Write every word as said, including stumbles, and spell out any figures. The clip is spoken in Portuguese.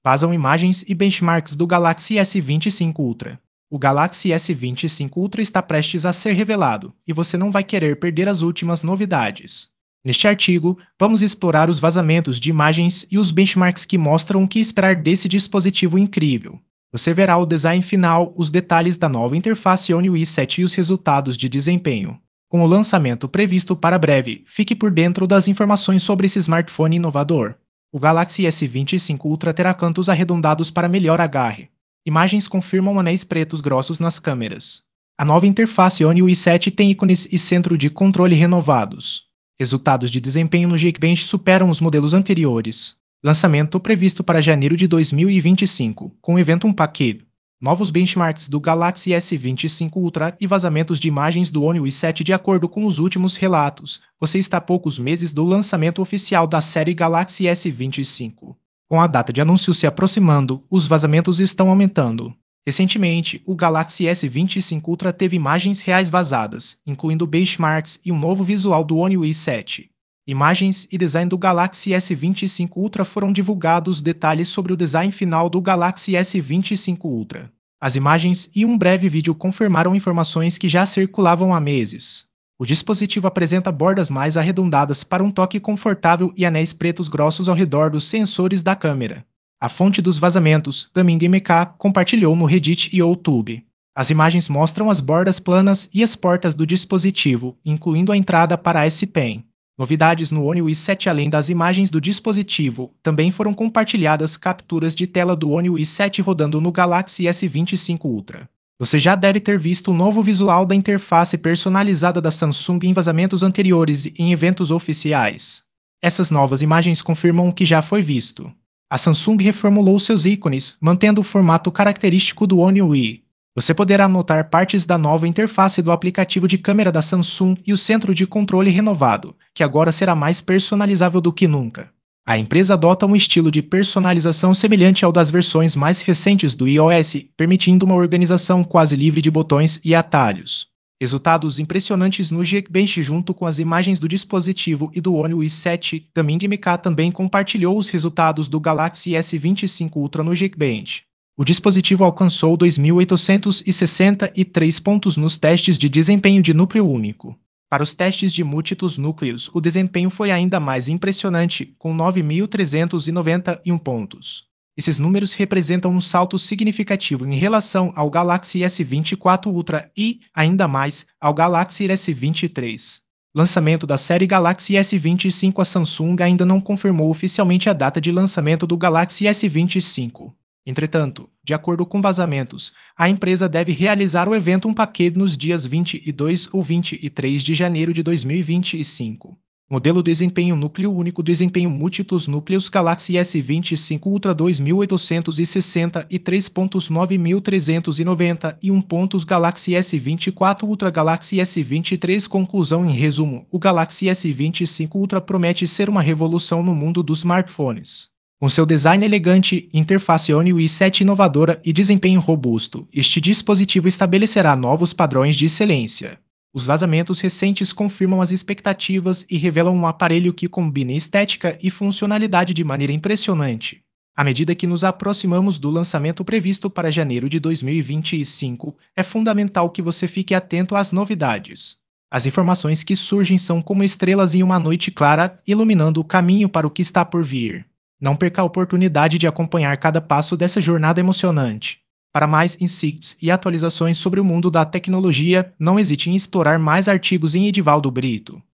Vazam imagens e benchmarks do Galaxy S vinte e cinco Ultra. O Galaxy S vinte e cinco Ultra está prestes a ser revelado, e você não vai querer perder as últimas novidades. Neste artigo, vamos explorar os vazamentos de imagens e os benchmarks que mostram o que esperar desse dispositivo incrível. Você verá o design final, os detalhes da nova interface One U I sete e os resultados de desempenho. Com o lançamento previsto para breve, fique por dentro das informações sobre esse smartphone inovador. O Galaxy S vinte e cinco Ultra terá cantos arredondados para melhor agarre. Imagens confirmam anéis pretos grossos nas câmeras. A nova interface One U I sete tem ícones e centro de controle renovados. Resultados de desempenho no Geekbench superam os modelos anteriores. Lançamento previsto para janeiro de dois mil e vinte e cinco, com o evento um paquete. Novos benchmarks do Galaxy S vinte e cinco Ultra e vazamentos de imagens do One U I sete de acordo com os últimos relatos. Você está a poucos meses do lançamento oficial da série Galaxy S vinte e cinco. Com a data de anúncio se aproximando, os vazamentos estão aumentando. Recentemente, o Galaxy S vinte e cinco Ultra teve imagens reais vazadas, incluindo benchmarks e um novo visual do One U I sete. Imagens e design do Galaxy S vinte e cinco Ultra foram divulgados detalhes sobre o design final do Galaxy S vinte e cinco Ultra. As imagens e um breve vídeo confirmaram informações que já circulavam há meses. O dispositivo apresenta bordas mais arredondadas para um toque confortável e anéis pretos grossos ao redor dos sensores da câmera. A fonte dos vazamentos, Gaming M K, compartilhou no Reddit e YouTube. As imagens mostram as bordas planas e as portas do dispositivo, incluindo a entrada para a S Pen. Novidades no One U I sete. Além das imagens do dispositivo, também foram compartilhadas capturas de tela do One U I sete rodando no Galaxy S vinte e cinco Ultra. Você já deve ter visto o novo visual da interface personalizada da Samsung em vazamentos anteriores e em eventos oficiais. Essas novas imagens confirmam o que já foi visto. A Samsung reformulou seus ícones, mantendo o formato característico do One U I. Você poderá notar partes da nova interface do aplicativo de câmera da Samsung e o centro de controle renovado, que agora será mais personalizável do que nunca. A empresa adota um estilo de personalização semelhante ao das versões mais recentes do iOS, permitindo uma organização quase livre de botões e atalhos. Resultados impressionantes no Geekbench junto com as imagens do dispositivo e do One U I sete. Gaming M K também compartilhou os resultados do Galaxy S vinte e cinco Ultra no Geekbench. O dispositivo alcançou dois mil oitocentos e sessenta e três pontos nos testes de desempenho de núcleo único. Para os testes de múltiplos núcleos, o desempenho foi ainda mais impressionante, com nove mil trezentos e noventa e um pontos. Esses números representam um salto significativo em relação ao Galaxy S vinte e quatro Ultra e, ainda mais, ao Galaxy S vinte e três. Lançamento da série Galaxy S vinte e cinco. A Samsung ainda não confirmou oficialmente a data de lançamento do Galaxy S vinte e cinco. Entretanto, de acordo com vazamentos, a empresa deve realizar o evento um paquete nos dias vinte e dois ou vinte e três de janeiro de dois mil e vinte e cinco. Modelo desempenho núcleo único, desempenho múltiplos núcleos Galaxy S vinte e cinco Ultra dois mil oitocentos e sessenta e três pontos, nove mil trezentos e noventa e um pontos. Galaxy S vinte e quatro Ultra, Galaxy S vinte e três. Conclusão em resumo, o Galaxy S vinte e cinco Ultra promete ser uma revolução no mundo dos smartphones. Com seu design elegante, interface One U I sete inovadora e desempenho robusto, este dispositivo estabelecerá novos padrões de excelência. Os vazamentos recentes confirmam as expectativas e revelam um aparelho que combina estética e funcionalidade de maneira impressionante. À medida que nos aproximamos do lançamento previsto para janeiro de dois mil e vinte e cinco, é fundamental que você fique atento às novidades. As informações que surgem são como estrelas em uma noite clara, iluminando o caminho para o que está por vir. Não perca a oportunidade de acompanhar cada passo dessa jornada emocionante. Para mais insights e atualizações sobre o mundo da tecnologia, não hesite em explorar mais artigos em Edivaldo Brito.